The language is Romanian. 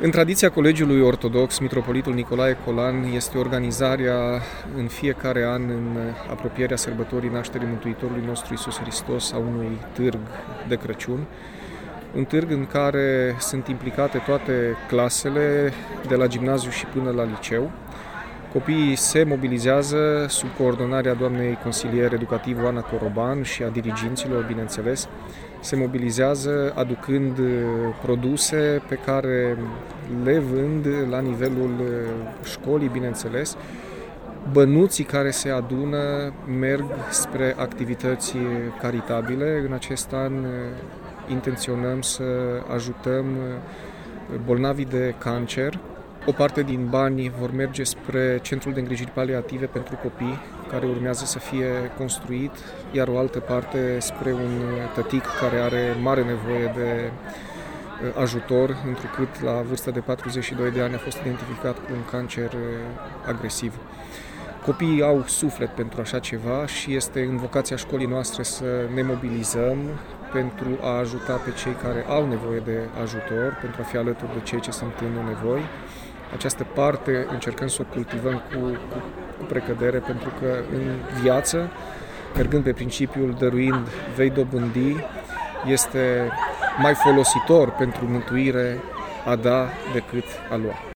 În tradiția Colegiului Ortodox, Mitropolitul Nicolae Colan este organizarea în fiecare an, în apropierea sărbătorii nașterii Mântuitorului nostru Iisus Hristos, a unui târg de Crăciun. Un târg în care sunt implicate toate clasele, de la gimnaziu și până la liceu. Copiii se mobilizează sub coordonarea doamnei consilier educativ Oana Coroban și a diriginților, bineînțeles. Se mobilizează aducând produse pe care le vând la nivelul școlii, bineînțeles. Bănuții care se adună merg spre activități caritabile. În acest an intenționăm să ajutăm bolnavii de cancer. O parte din bani vor merge spre Centrul de Îngrijiri Paliative pentru Copii, care urmează să fie construit, iar o altă parte spre un tătic care are mare nevoie de ajutor, întrucât la vârsta de 42 de ani a fost identificat cu un cancer agresiv. Copiii au suflet pentru așa ceva și este în vocația școlii noastre să ne mobilizăm pentru a ajuta pe cei care au nevoie de ajutor, pentru a fi alături de cei ce sunt în nevoi. Această parte încercăm să o cultivăm cu precădere, pentru că în viață, mergând pe principiul dăruind vei dobândi, este mai folositor pentru mântuire a da decât a lua.